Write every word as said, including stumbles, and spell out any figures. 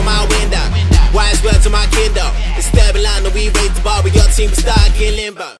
on my window. Wise words to my kiddo. It's stable line that we raise the bar, but your team will start getting limbo.